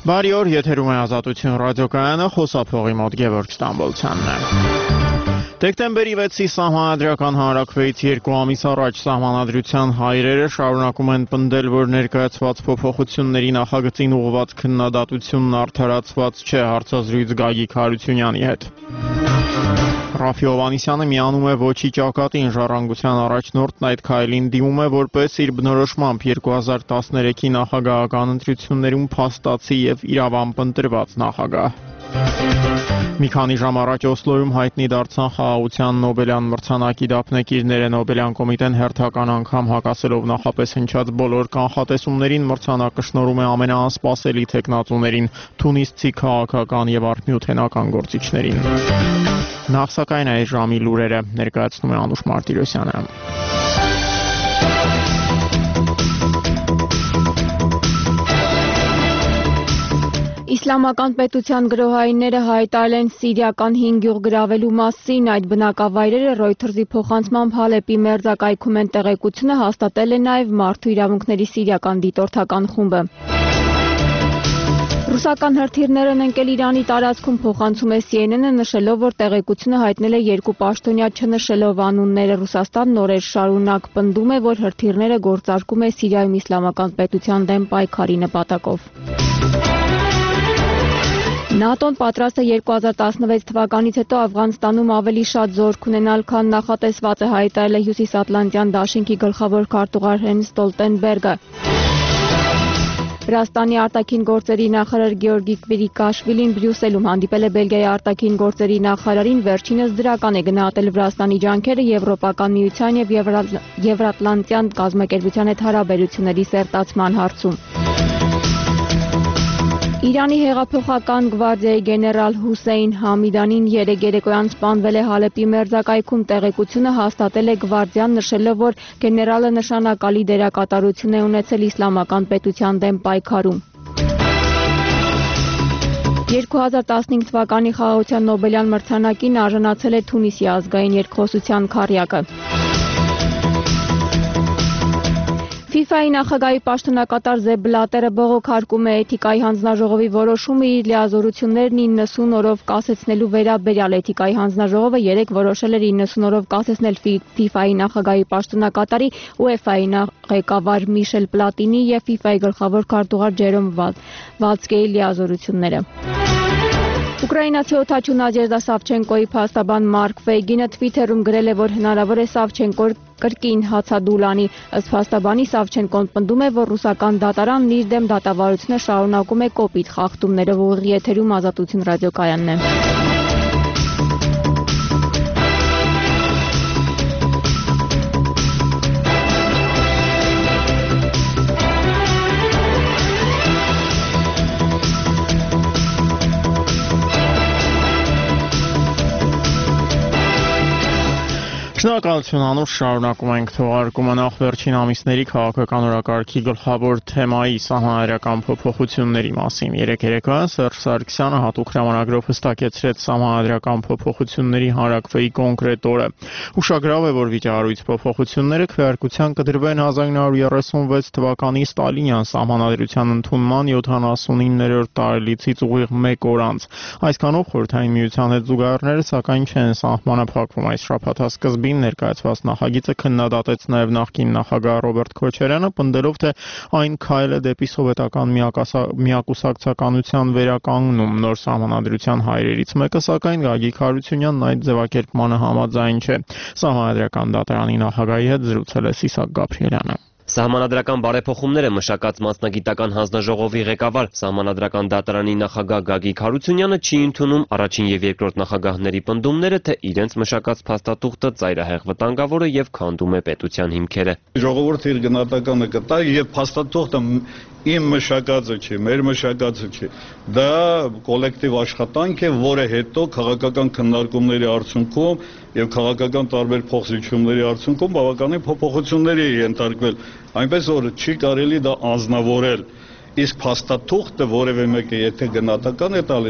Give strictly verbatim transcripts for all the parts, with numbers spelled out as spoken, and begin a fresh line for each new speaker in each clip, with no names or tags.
Բարի օր, եթերում է Ազատություն ռադիոկայանը, խոսափողի մոտ Գևորգ Ստամբոլցյանն է։ Դեկտեմբերի վեցի սահմանադրական հանրաքվեից երկու ամիս առաջ սահմանադրության հայրերը շարունակում են պնդել, որ ներկայացված փոփոխությունների նախագծին ուղղված քննադատությունն արդարացված չէ, հարցազրույց Գագիկ Հարությունյանի հետ։ Ռաֆի Հովհաննիսյանը միանում է ոչի ճակատին, ժառանգության առաջնորդն այդ քայլին դիմում է որպես իր բնորոշմամբ երկու հազար տասներեքի նախագահական ընտրություններում փաստացի եւ իրավամբ ընտրված նախագահ։ Մի քանի ժամ առաջ Օսլոյում հայտնի դարձան խաղաղության Նոբելյան մրցանակի դափնեկիրները, Նոբելյան կոմիտեն հերթական անգամ հակասելով նախապես հնչած բոլոր կանխատեսումներին մրցանակը շնորհում է ամենաանսպասելի թեկնածուներին, թունիսցի քաղաքական եւ արհմյութենական գործիչներին։ Նախ սակայն այս ժամի լուրերը ներկայացնում է Անուշ Մարտիրոսյանը։
Իսլամական պետության գրոհայինները հայտարարել են սիրիական հինգ գյուղ գրավելու մասին, այդ բնակավայրերը Reuters-ի փոխանցմամբ Հալեպի մերձակայքում են տեղեկությունը հաստատել է նաև Մարդու իրավունքների սիրիական դիտորդական խումբը։ Ռուսական հրթիռներ են ընկել Իրանի տարածքում, փոխանցում է C N N-ը, նշելով, որ տեղեկությունը հայտնել է երկու պաշտոնյա, չնշելով անունները։ Ռուսաստանն օրեր շարունակ պնդում է, որ հրթիռները գործարկում է Սիրիայում իսլամական պետության դեմ պայքարի նպատակով։ ՆԱՏՕ-ն պատրաստ է երկու հազար տասնվեց թվականից հետո Աֆղանստանում ավելի շատ զորք ունենալ, քան նախատեսված է, հայտարարել է Հյուսիսատլանտյան դաշինքի գլխավոր քարտուղար Հենս Ստոլտենբերգը։ Վրաստանի արտաքին գործերի նախարար Գեորգի Կվիրիկաշվիլին Բրյուսելում հանդիպել է Բելգիայի արտաքին գործերի նախարարին, վերջինս դրական է գնահատել Վրաստանի ջանքերը Եվրոպական միության եւ Եվրատլանտյան կազմակերպության հետ հարաբերությունների սերտացման հարցում։ Իրանի հեղափոխական գվարդիայի գեներալ Հուսեյն Համիդանին երեկ երեկոյան սպանվել է Հալեպի մերձակայքում, տեղեկությունը հաստատել է գվարդիան, նշելով, որ գեներալը նշանակալի դերակատարություն է ունեցել իսլամական պետության դեմ պայքարում։ երկու հազար տասնհինգ թվականի խաղաղության Նոբելյան մրցանակին արժանացել է Թունիսի ազգային երկխոսության քառյակը։ FIFA-ի նախագահի պաշտոնակատար Զեբ Բլատերը բողոքարկում է էթիկայի հանձնաժողովի որոշումը իր լիազորություններն իննսուն օրով կասեցնելու վերաբերյալ։ Էթիկայի հանձնաժողովը երեկ որոշել էր իննսուն օրով կասեցնել FIFA-ի նախագահի պաշտոնակատարի, UEFA-ի ղեկավար Միշել Պլատինի եւ FIFA-ի գլխավոր քարտուղար Ջերոմ Վալցկեի լիազորությունները։ Ուկրաինացի օդաչու Նադեժդա Սավչենկոյի փաստաբան Մարկ Ֆեյգինը Twitter-ում գրել է, որ հնարավոր է Սավչենկոն կրկին հացադուլ անի։ Ըստ փաստաբանի Սավչենկոն պնդում է, որ ռուսական դատարանն իր դեմ դատավարությունը շարունակում է կոպիտ խախտումներով։ Ուղիղ եթերում Ազատություն ռադիոկայանն է։
Շնորհակալություն Անուշ, շարունակում ենք թողարկումը նախ վերջին ամիսների քաղաքական օրակարգի գլխավոր թեմայի սահմանադրական փոփոխությունների մասին։ Երեկ երեկոյան Սերժ Սարգսյանը հատուկ հրամանագրով հստակեցրեց սահմանադրական փոփոխությունների հանրաքվեի կոնկրետ օրը։ Ուշագրավ է, որ վիճահարույց փոփոխությունները քվեարկության կդրվեն հազար նույն հարյուր երեսունվեց թվականի Ստալինյան սահմանադրության ընդունման յոթանասունիններորդ տարելիցից ուղիղ մեկ օր անց։ Այսքանով Խորհրդային Միության հետ զուգահեռները սակայն չեն սահմանափակվում։ Այս շաբաթասկզբին ներկայացված նախագիծը քննադատեց նաև նախկին նախագահ Ռոբերտ Քոչարյանը, պնդելով, թե այն քայլ է դեպի սովետական միակուսակցականության վերականգնում։ Նոր սահմանադրության հայրերից մեկը, սակայն Գագիկ Հարությունյանն այդ ձևակերպմանը համաձայն չէ։ Սահմանադրական դատարանի նախագահի հետ զրուցել է Սիսակ Գաբրիելյանը։
Սահմանադրական բարեփոխումները մշակած մասնագիտական հանձնաժողովի ղեկավար Սահմանադրական դատարանի նախագահ Գագիկ Հարությունյանը չի ընդունում առաջին եւ երկրորդ նախագահների պնդումները, թե իրենց մշակած փաստաթուղթը ծայրահեղ վտանգավոր է եւ քանդում է պետության հիմքերը։
Ժողովուրդը իր գնահատականը կտա եւ փաստաթուղթը իմ մշակածը չի, մեր մշակածը չի։ Դա կոլեկտիվ աշխատանք է, որը հետո քաղաքական քննարկումների արդյունքում եւ քաղաքական տարբեր փոխզիջումների արդյունքում բավականին փոփոխությունների է ենթարկվել, այնպես որ չի կարելի դա անձնավորել։ Իսկ փաստաթուղթը որևէ մեկը եթե գնահատական է տալիս,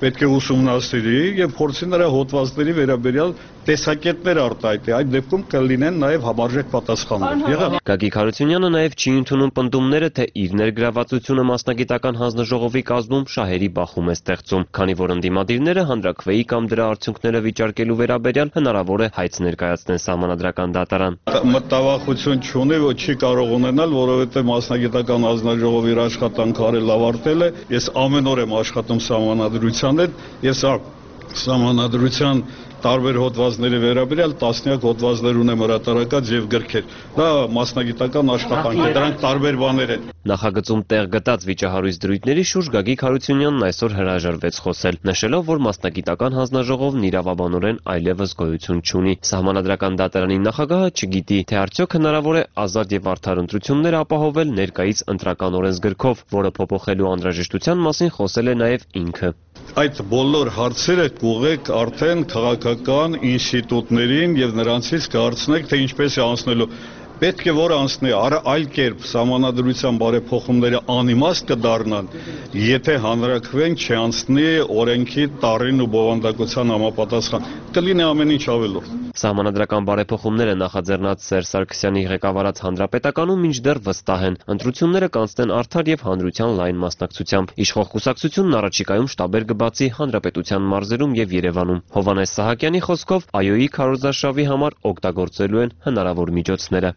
պետք է ուսումնասիրի եւ փորձի նրա հոդվածների վերաբերյալ տեսակետներ արտահայտի, այդ դեպքում կլինեն նաեւ համարժեք պատասխաններ։
Գագիկ Հարությունյանը նաեւ չի ընդունում պնդումները, թե իր ներգրավվածությունը մասնագիտական հանձնաժողովի կազմում շահերի բախում է ստեղծում, քանի որ ընդդիմադիրները հանրաքվեի կամ դրա արդյունքները վիճարկելու վերաբերյալ հնարավոր է հայց ներկայացնեն Սահմանադրական դատարան։
Մտավախություն չունի, որ չի կարող ունենալ, որովհետեւ մասնագիտական հանձնաժողովի իր աշխատանքը արել ավարտել է։ Ես ամեն օր եմ աշխատում Սահմանադրության հետ, ես Սահմանադրության տարբեր հոդվածների վերաբերյալ տասնյակ հոդվածներ ունեմ հրատարակած եւ գրքեր։ Դա մասնագիտական աշխատանք է, դրանք տարբեր բաներ են։
Նախագծում տեղ գտած վիճահարույց դրույթների շուրջ Գագիկ Հարությունյանն այսօր հրաժարվեց խոսել, նշելով, որ մասնագիտական հանձնաժողովն իրավաբանորեն այլևս գոյություն չունի։ Սահմանադրական դատարանի նախագահը չգիտի, թե արդյոք հնարավոր է ազատ եւ արդար ընտրություններ ապահովել ներկայից ընտրական օրենսգրքով, որը փոփոխելու անհրաժեշտության մասին խոսել է նաեւ ինքը։
Այդ բոլոր հարցերը կուղեք արդեն քաղաքական ինստիտուտներին եւ նրանցից կհարցնեք, թե ինչպես է անցնելու։ Պետք է որ անցնի այլ կերպ Սահմանադրության բարեփոխումները անիմաստ կդառնան, եթե հանրաքվեն չանցնի օրենքի տառին ու բովանդակության համապատասխան, կլինի ամեն ինչ ավելորդ։
Սահմանադրական բարեփոխումները նախաձեռնած Սերժ Սարգսյանի ղեկավարած Հանրապետականում մինչդեռ վստահ են, ընտրությունները կանցնեն արդար եւ հանրության լայն մասնակցությամբ։ Իշխող կուսակցությունն առաջիկայում շտաբեր կբացի հանրապետության մարզերում եւ Երևանում։ Հովհաննես Սահակյանի խոսքով ԱՅՈ-ի քարոզարշավի համար օգտագործելու են հնարավոր միջոցները։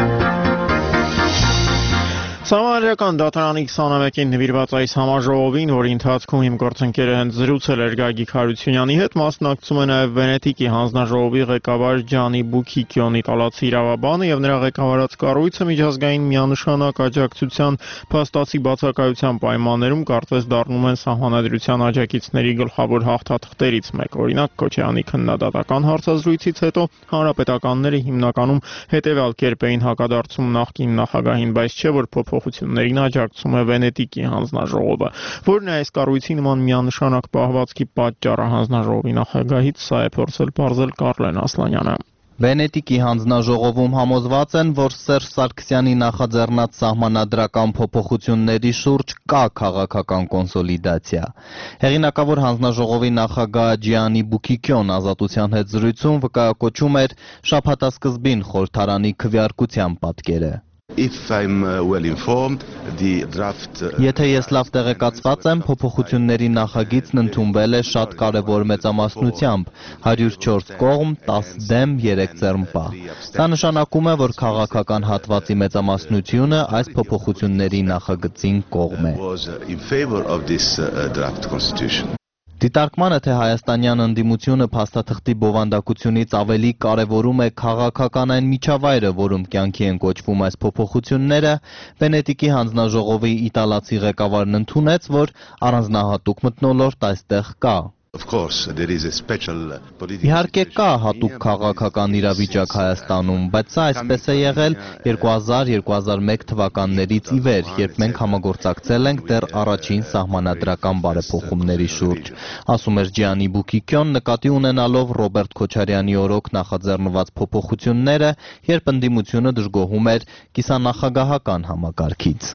Սահմանադրական դատարանի քսաներկին նվիրված այս համաժողովին, որի ընթացքում իմ գործընկերը հենց զրուցել էր Գագիկ Հարությունյանի հետ, մասնակցում է նաև Վենետիկի հանձնաժողովի ղեկավար Ջանի Բուքիկյոն իտալացի իրավաբանը եւ նրա ղեկավարած կառույցը միջազգային միանշանակ աջակցության փաստացի բացակայության պայմաններում կարծես դառնում են Սահմանադրության աջակիցների գլխավոր հաղթաթղթերից մեկ։ Օրինակ Քոչարյանի քննադատական հարցազրույցից հետո հանրապետականները հիմնականում հետևյալ կերպ էին հակադարձում նախկին նախագահին, բայց չէ որ փոփոխություններին աջակցում է Վենետիկի հանձնաժողովը, որն է այս կառույցի նման միանշանակ պահվածքի պատճառը հանձնաժողովի նախագահից, սա է փորձել պարզել Կարլեն Ասլանյանը։
Վենետիկի հանձնաժողովում համոզված են, որ Սերժ Սարգսյանի նախաձեռնած սահմանադրական փոփոխությունների շուրջ կա քաղաքական կոնսոլիդացիա։ Հեղինակավոր հանձնաժողովի նախագահ Ջիանի Բուքիկյոն ազատության հետ զրույցում վկայակոչում էր շաբաթասկզբին խորհրդարանի քվեարկության պատկերը։
If I'm well informed, the draft
Եթե ես լավ տեղեկացված եմ, փոփոխությունների նախագիծն ընդունվել է շատ կարևոր մեծամասնությամբ՝ հարյուր չորս կողմ, տասը դեմ, երեք ձեռնպահ։ Դա նշանակում է, որ քաղաքական հատվածի մեծամասնությունը այս փոփոխությունների նախագծին կողմ է։ Դիտարկմանը, թե հայաստանյան ընդդիմությունը փաստաթղթի բովանդակությունից ավելի կարևորում է քաղաքական այն միջավայրը, որում կյանքի են կոչվում այս փոփոխությունները, Վենետիկի հանձնաժողովի իտալացի ղեկավարն ընդունեց, որ առանձնահատուկ մթնոլորտ այստեղ կա։ Իհարկե կա հատուկ քաղաքական իրավիճակ Հայաստանում, բայց սա այսպես է եղել երկու հազար - երկու հազար մեկ թվականներից ի վեր, երբ մենք համագործակցել ենք դեռ առաջին սահմանադրական բարեփոխումների շուրջ, ասում էր Ջիանի Բուքիկյոն, նկատի ունենալով Ռոբերտ Քոչարյանի օրոք նախաձեռնված փոփոխությունները, երբ ընդդիմությունը դժգոհում էր կիսանախագահական համակարգից։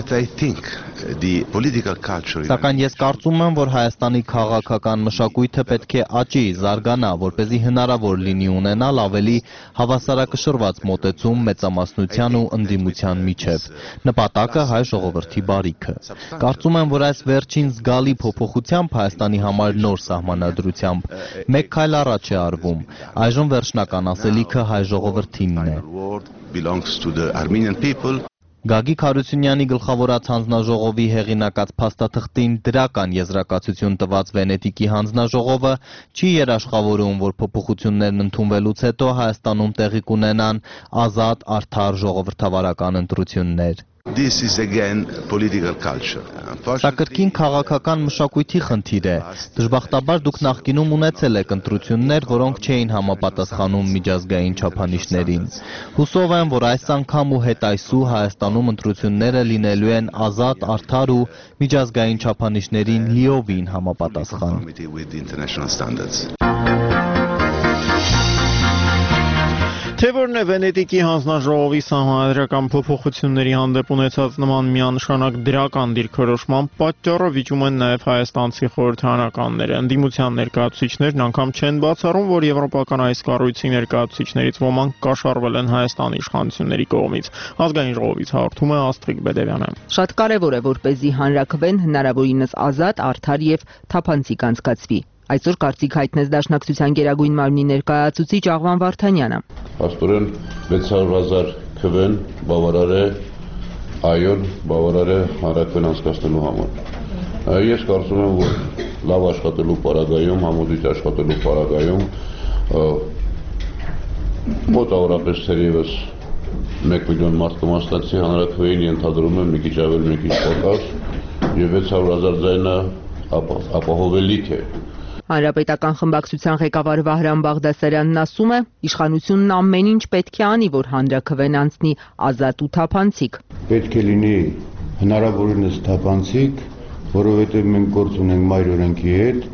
Սակայն ես կարծում եմ, որ Հայաստանի քաղաքական մշակույթը պետք է աճի, զարգանա, որպեսզի հնարավոր լինի ունենալ ավելի հավասարակշռված մոտեցում մեծամասնության ու ընդդիմության միջև։ Նպատակը հայ ժողովրդի բարիքը։ Կարծում եմ, որ այս վերջին զգալի փոփոխությամբ Հայաստանի համար նոր սահմանադրությամբ մեկ քայլ առաջ է արվում։ Այժմ վերջնական ասելիքը հայ ժողովրդինն է։ Գագիկ Հարությունյանի գլխավորած հանձնաժողովի հեղինակած փաստաթղթին դրական եզրակացություն տված Վենետիկի հանձնաժողովը չի երաշխավորում, որ փոփոխություններն ընդունվելուց հետո Հայաստանում տեղի կունենան ազատ, արդար ժողովրդավարական ընտրություններ։ Սա կրկին քաղաքական մշակույթի խնդիր է։ Դժբախտաբար դուք նախկինում ունեցել եք ընտրություններ, որոնք չէին համապատասխանում միջազգային չափանիշներին։ Հուսով եմ, որ այս անգամ ու հետ այսու Հայաստանում ընտրությունները լինելու են ազատ, արդար ու միջազգային չափանիշներին լիովին համապատասխան։
Թե որն է Վենետիկի հանձնաժողովի սահմանադրական փոփոխությունների հանդեպ ունեցած նման միանշանակ դրական դիրքորոշման պատճառը վիճում են նաև հայաստանցի խորհրդարանականները։ Ընդդիմության ներկայացուցիչներն անգամ չեն բացառում, որ եվրոպական այս կառույցի ներկայացուցիչներից ոմանք կաշառվել են Հայաստանի իշխանությունների կողմից։ Ազգային ժողովից հաղորդում է Աստղիկ Բեդևյանը։
Շատ կարևոր է, որպեսզի հանրաքվեն հնարավորինս ազատ, արդար եւ թափանցիկ անցկացվի։ Այսօր կարծիք հայտնեց Դաշնակցության Գերագույն մարմնի ներկայացուցիչ Աղվան Վարդանյանը։
Աստորեն վեց հարյուր հազար քվեն բավարար է այոն բավարար է հանրաքվեն անցկացնելու համար։ Ես կարծում եմ, որ լավ աշխատելու պարագայում, համոզիչ աշխատելու պարագայում մոտավորապես թերևս մեկ միլիոն մարդ կմասնակցի հանրաքվեին, ենթադրում եմ մի քիչ ավել, մի քիչ պակաս, եւ վեց հարյուր հազար ձայնը ապահովելիք է։
Հանրապետական խմբակցության ղեկավար Վահրամ Բաղդասարյանն ասում է, իշխանությունն ամեն ինչ պետք է անի, որ հանրաքվեն անցնի ազատ ու թափանցիկ։
Պետք է լինի հնարավորինս թափանցիկ, որովհետև մենք գործ ունենք մայր օրենքի հետ,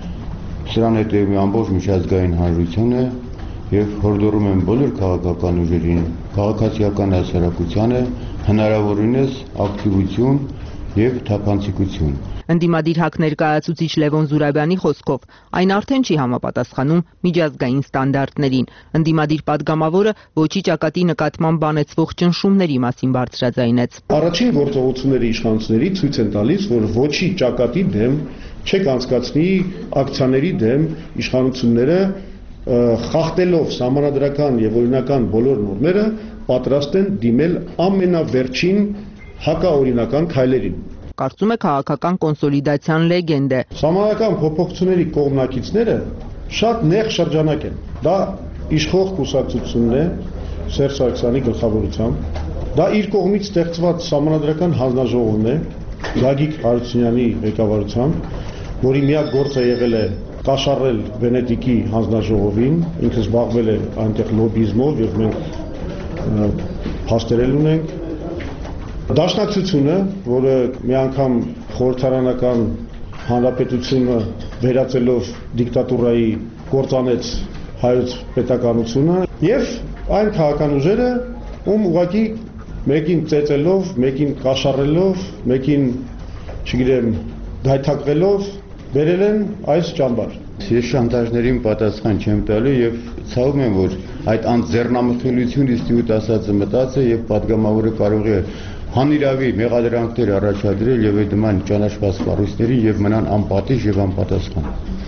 սրան հետևում է ամբողջ միջազգային հանրությունը եւ հորդորում են բոլոր քաղաքական ուժերին, քաղաքացիական հասարակությանը հնարավորինս ակտիվություն եւ թափանցիկություն։
Ընդդիմադիր ՀԱԿ ներկայացուցիչ Լևոն Զուրաբյանի խոսքով այն արդեն չի համապատասխանում միջազգային ստանդարտներին։ Ընդդիմադիր падգամավորը ոչի ճակատի նկատմամբ բանեցվող ճնշումների մասին բարձրաձայնեց։
Առաջին գործողությունների իշխանությունների ցույց են տալիս, որ ոչի ճակատի դեմ չեք անցկացնի ակցիաների դեմ իշխանությունները խախտելով սահմանադրական եւ օրինական բոլոր նորմերը պատրաստ են դիմել ամենավերջին հակաօրինական քայլերին։
Կարծում է քաղաքական կոնսոլիդացիան լեգենդ է։
Սահմանադրական փոփոխությունների կողմնակիցները շատ նեղ շրջանակ են։ Դա իշխող կուսակցությունն է Սերժ Սարգսյանի գլխավորությամբ։ Դա իր կողմից ստեղծված սահմանադրական հանձնաժողովն է Գագիկ Հարությունյանի ղեկավարությամբ, որի միակ գործը եղել է կաշառել Վենետիկի հանձնաժողովին, ինքը զբաղվել է այնտեղ լոբիզմով եւ մենք փաստերել ունենք։ Դաշնակցությունը, որը մի անգամ խորհրդարանական հանրապետությունը վերածելով դիկտատուրայի կործանեց հայոց պետականությունը եւ այն քաղաքական ուժերը, ում ուղղակի մեկին ծեծելով, մեկին կաշառելով, մեկին, չգիտեմ, դայթակվելով վերել են այս ճամբար։
Ես շանտաժներին պատասխան չեմ տալու եւ ցավում եմ, որ այդ անձեռնամխելությունից դյութ ասածը մտած է եւ падգամավորը կարող է հանիրավի մեղադրանքներ առաջադրել եւ այդ նման ճանաչված կառույցների եւ մնան անպատիժ եւ անպատասխան։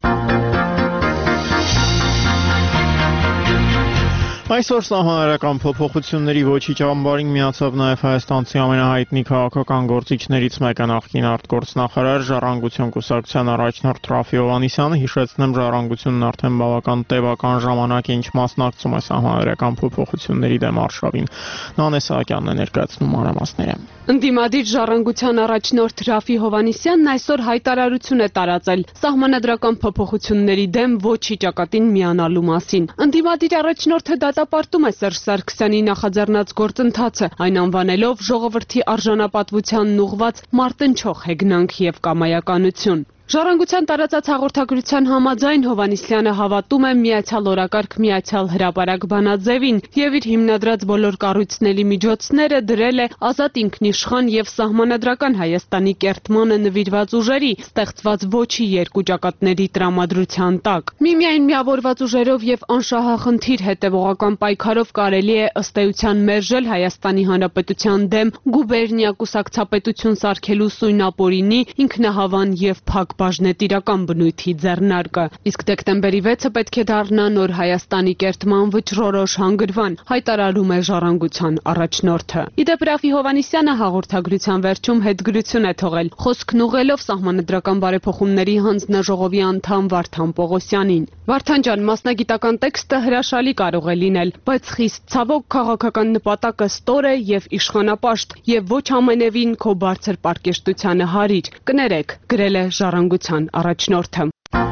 Այսօր սահմանադրական փոփոխությունների ոչի ճամբարին միացավ նաև հայաստանցի ամենահայտնի քաղաքական գործիչներից մեկը նախկին արտգործնախարար Ժառանգություն կուսակցության առաջնորդ Ռաֆի Հովհաննիսյանը։ Հիշեցնեմ, Ժառանգությունն արդեն բավական տևական ժամանակ է ինչ մասնակցում է սահմանադրական փոփոխությունների դեմ արշավին։ Նանե Սահակյանն է ներկայացնում մանրամասները։
Ընդդիմադիր Ժառանգության առաջնորդ Ռաֆի Հովհաննիսյանն այսօր հայտարարություն է տարածել սահմանադրական փոփոխությունների դեմ ոչի ճակատին միանալու մասին։ Ընդդիմադիր առաջնորդը դատապարտում է Սերժ Սարգսյանի նախաձեռնած գործընթացը, այն անվանելով ժողովրդի արժանապատվությանն ուղղված մարտնչող հեգնանք եւ կամայականություն։ Ժառանգության տարածած հաղորդագրության համաձայն Հովհաննիսյանը հավատում է միացյալ օրակարգ միացյալ հրապարակ բանաձևին եւ իր հիմնադրած բոլոր կառույցների միջոցները դրել է ազատ ինքնիշխան եւ սահմանադրական Հայաստանի կերտմանը նվիրված ուժերի ստեղծված ոչի երկու ճակատների տրամադրության տակ։ Միմիայն միավորված ուժերով եւ անշահախնդիր հետեւողական պայքարով կարելի է ըստ էության մերժել Հայաստանի Հանրապետության դեմ գուբերնիա կուսակցապետություն սարքելու սույնապորինի ինքնահավան եւ փակ բաժնետիրական բնույթի ձեռնարկը։ Իսկ դեկտեմբերի վեցը պետք է դառնա նոր Հայաստանի կերտման վճռորոշ հանգրվան, հայտարարում է Ժառանգության առաջնորդը։ Իդեպ Ռաֆի Հովհաննիսյանը հաղորդագրության վերջում հետգրություն է թողել, խոսքն ուղղելով սահմանադրական բարեփոխումների հանձնաժողովի անդամ Վարդան Պողոսյանին։ Վարդան ջան, մասնագիտական տեքստը հրաշալի կարող է լինել, բայց խիստ ցավոք քաղաքական նպատակը ստոր է եւ իշխանապաշտ եւ ոչ ամենևին քո բարձր պարկեշտությանը հարիր։ Կներեք, գրել է Ժառանգության առաջնորդը։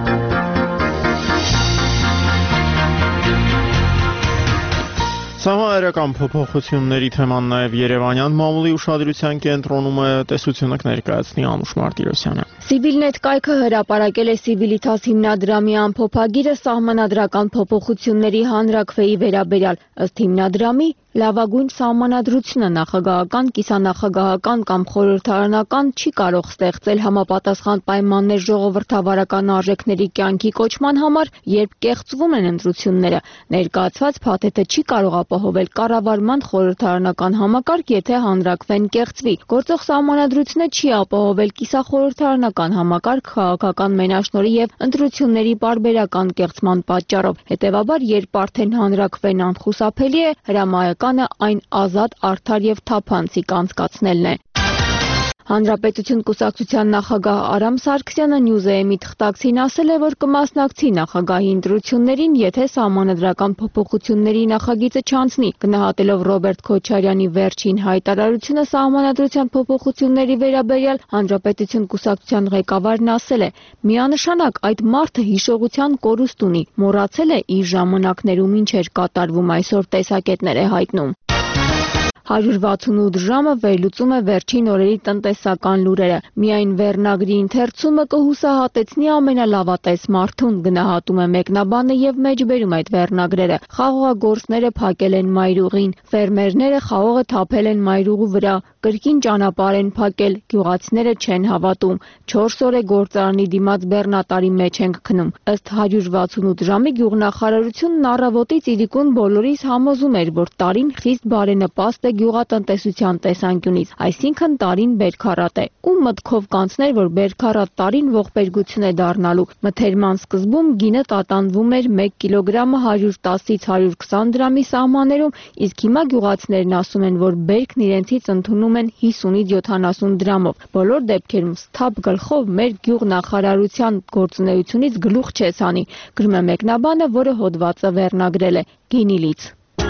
Սահմանադրական փոփոխությունների թեման նաև Երևանյան մամուլի ուշադրության կենտրոնում է, տեսությունը կներկայացնի Անուշ Մարտիրոսյանը։
Civilnet կայքը հրապարակել է Civitas հիմնադրամի ամփոփագիրը սահմանադրական փոփոխությունների հանրաքվեի վերաբերյալ, ըստ հիմնադրամի լավագույն սահմանադրությունը նախագահական, կիսանախագահական կամ խորհրդարանական չի կարող ստեղծել համապատասխան պայմաններ ժողովրդավարական արժեքների կյանքի կոչման համար, երբ կեղծվում են ընտրությունները։ Ներկայացված փաթեթը չի կարող ապահովել կառավարման խորհրդարանական համակարգ, եթե հանրաքվեն կեղծվի։ Գործող սահմանադրությունը չի ապահովել կիսախորհրդարանական համակարգ քաղաքական մենաշնորհի եւ ընտրությունների պարբերական կեղծման պատճառով։ Հետևաբար, երբ արդեն հանրաքվեն անխուսափելի է, հրամայական այն ազատ, արդար եւ թափանցիկ անցկացնելն է։ Հանրապետություն կուսակցության նախագահ Արամ Սարգսյանը Նյուզեեմի թղթակցին ասել է, որ կմասնակցի նախագահի ընտրություններին, եթե սահմանադրական փոփոխությունների նախագիծը չանցնի, գնահատելով Ռոբերտ Քոչարյանի վերջին հայտարարությունը սահմանադրության փոփոխությունների վերաբերյալ, Հանրապետություն կուսակցության ղեկավարն ասել է. «Միանշանակ այդ մարդը հիշողության կորուստ ունի, մոռացել է իր ժամանակներում ինչ էր կատարվում, այսօր տեսակետներ է հայտնում»։ հարյուր վաթսունութ ժամը վերլուծում է վերջին օրերի տնտեսական լուրերը։ Միայն վերնագրի ընթերցումը կհուսահատեցնի ամենալավատես մարդուն, գնահատում է մեկնաբանը եւ մեջբերում այդ վերնագրերը։ Խաղողագործները փակել են մայրուղին, ֆերմերները խաղողը թափել են մայրուղու վրա, կրկին ճանապարհ են փակել, գյուղացիները չեն հավատում։ չորս օր է գործարանի դիմաց բեռնատարի մեջ ենք քնում։ Ըստ հարյուր վաթսունութ ժամի գյուղնախարարությունն առավոտից իրիկուն բոլորիս համոզում էր, որ տարին խիստ բարենպաստ է գյուղատնտեսության տեսանկյունից, այսինքն տարին բերքառատ է։ Ու մտքով կանցներ, որ բերքառատ տարին ողբերգություն է դառնալու։ Մթերման սկզբում գինը տատանվում էր մեկ կիլոգրամը հարյուր տասից հարյուր քսան դրամի սահմաններում, իսկ հիմա գյուղացիներն ասում են, որ բերքն իրենցից ընդունում են հիսունից յոթանասուն դրամով։ Բոլոր դեպքերում սթափ գլխով մեր գյուղնախարարության գործունեությունից գլուխ չես հանի, գրում է մեկնաբանը, որը հոդվածը վերնագրել է Գինիլից։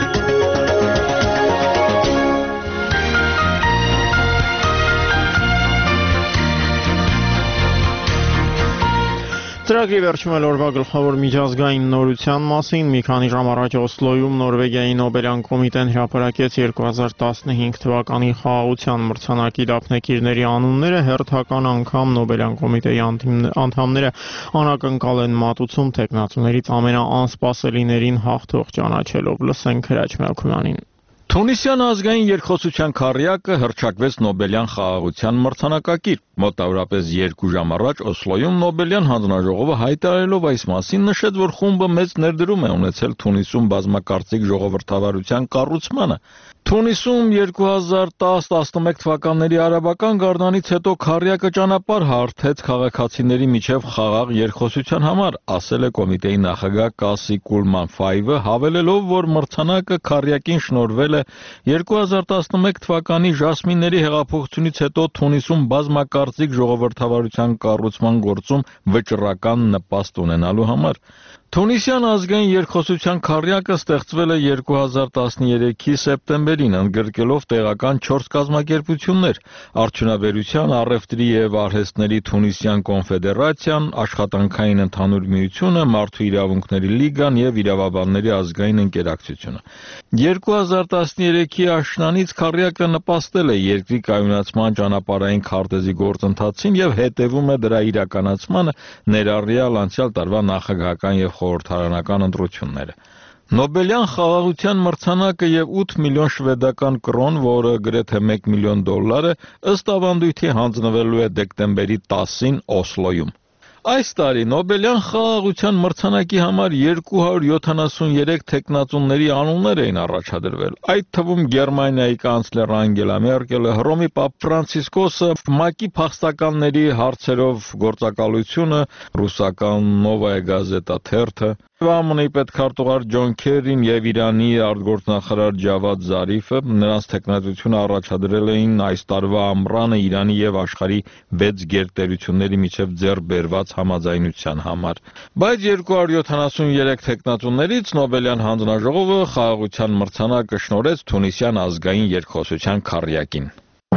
Ծրագրի վերջում էլ օրվա գլխավոր միջազգային նորության մասին մի քանի ժամ առաջ Օսլոյում Նորվեգիայի Նոբելյան կոմիտեն հրապարակեց երկու հազար տասնհինգ թվականի խաղաղության մրցանակի դափնեկիրների անունները, հերթական անգամ Նոբելյան կոմիտեի անդամները անակնկալ են մատուցում թեկնածուներից ամենաանսպասելիներին հաղթող ճանաչելով։ Լսենք Հրաչ Մելքումյանին։
Թունիսյան ազգային երկխոսության քառյակը հռչակվեց Նոբելյան խաղաղության մրցանակակիր։ Մոտավորապես երկու ժամ առաջ Օսլոյում Նոբելյան հանձնաժողովը հայտարարելով այս մասին նշեց, որ խումբը մեծ ներդրում է ունեցել Թունիսում բազմակարծիք ժողովրդավարության կառուցմանը։ Թունիսում երկու հազար տասը տասնմեկ թվականների արաբական գարնանից հետո քառյակը ճանապարհ հարթեց քաղաքացիների միջև խաղաղ երկխոսության համար, ասել է կոմիտեի նախագահ Կասի Կուլման Ֆայվը, հավելելով, որ մրցանակը քառյակին շնորհվել է երկու հազար տասնմեկ թվականի Ժասմինների հեղափոխությունից հետո Թունիսում բազմակարծիք ժողովրդավարության կառուցման գործում վճռական նպաստ ունենալու համար։ Թունիսյան ազգային երկխոսության քառյակը ստեղծվել է երկու հազար տասներեքի սեպտեմբերին, ընդգրկելով տեղական չորս կազմակերպություններ՝ Արդյունաբերության, առևտրի եւ արհեստների Թունիսյան կոնֆեդերացիան, Աշխատանքային ընդհանուր միությունը, Մարդու իրավունքների լիգան եւ Իրավաբանների ազգային ընկերակցությունը։ երկու հազար տասներեքի աշնանից քառյակը նպաստել է երկրի կայունացման ճանապարհային քարտեզի գործընթացին եւ հետեւում է դրա իրականացմանը, ներառյալ անցյալ տարվա նախագահական եւ խորհրդարանական ընտրությունները։ Նոբելյան խաղաղության մրցանակը եւ ութ միլիոն շվեդական կրոն, որը գրեթե մեկ միլիոն դոլար է, ըստ ավանդույթի հանձնվելու է դեկտեմբերի տասին Օսլոյում։ Այս տարի Նոբելյան խաղաղության մրցանակի համար երկու հարյուր յոթանասուներեք թեկնածուների անուններ էին առաջադրվել։ Այդ թվում Գերմանիայի կանցլեր Անգելա Մերկելը, Հռոմի Պապ Ֆրանցիսկոսը, ՄԱԿ-ի փախստականների հարցերով գործակալությունը, ռուսական Նովայա Գազետա թերթը, ԱՄՆ-ի պետքարտուղար Ջոն Քերին եւ Իրանի արտգործնախարար Ջավադ Զարիֆը, նրանց թեկնածությունը առաջադրել էին այս տարվա ամռանը Իրանի եւ աշխարհի վեց գերտերությունների միջև ձեռք բերված համաձայնության համար։ Բայց երկու հարյուր յոթանասուներեք թեկնածուներից Նոբելյան հանձնաժողովը խաղաղության մրցանակը շնորհեց Թունիսյան ազգային երկխոսության քառյակին։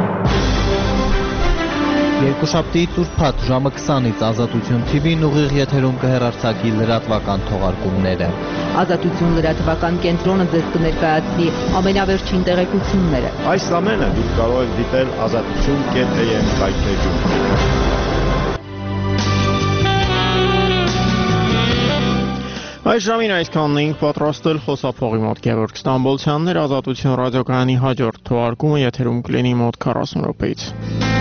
Երկուշաբթի Ծուրփաթ ժամը քսանից Ազատություն թի վին ուղիղ եթերում կհեռարձակի լրատվական թողարկումները։
Ազատություն լրատվական կենտրոնը ձեզ կներկայացնի ամենավերջին տեղեկությունները։
Այս ամենը դուք կարող եք դիտել ազատություն կետ էմ կայքեջում։
Այս ժամին այսքանն էինք պատրաստել խոսափողի մոտ Գևորգ Ստամբոլցյանն էր, Ազատություն ռադիոկայանի հաջորդ թողարկումը եթերում կլինի մոտ քառասուն րոպեից։